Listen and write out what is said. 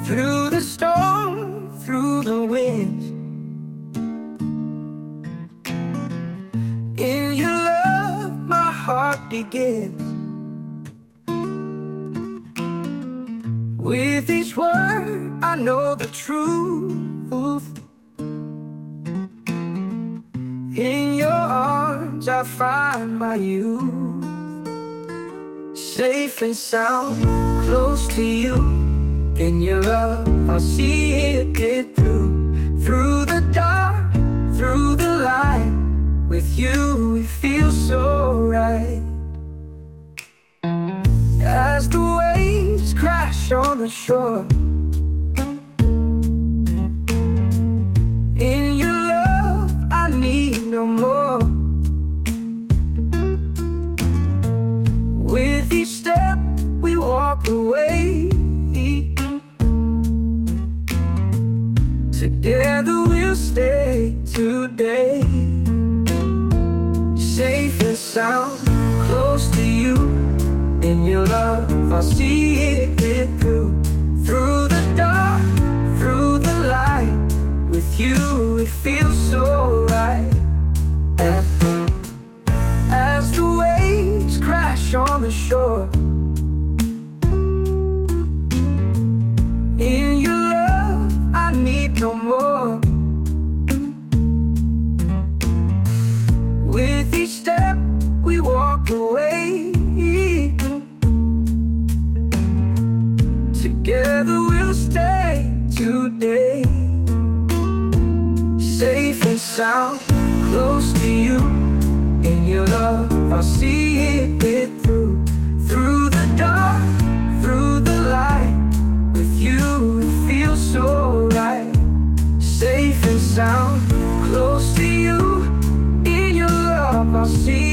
Through the storm, through the wind, in your love my heart begins. With each word I know the truth. In your arms I find my youth. Safe and sound, close to you. In your love I'll see it get through. Through the dark, through the light, with you it feels so right. As the waves crash on the shore, in your love I need no more. With each step we walk away, together we'll stay today. Safe and sound, close to you. In your love I'll see it get through. Through the dark, through the light, with you it feels so right. As the waves crash on the shore, in your love I need no more. With each step we walk away, together we'll stay today. Safe and sound, close to you. In your love I'll see it get through. Through the dark, through the light, with you it feels so right. Safe and sound, close to you. In your love I'll see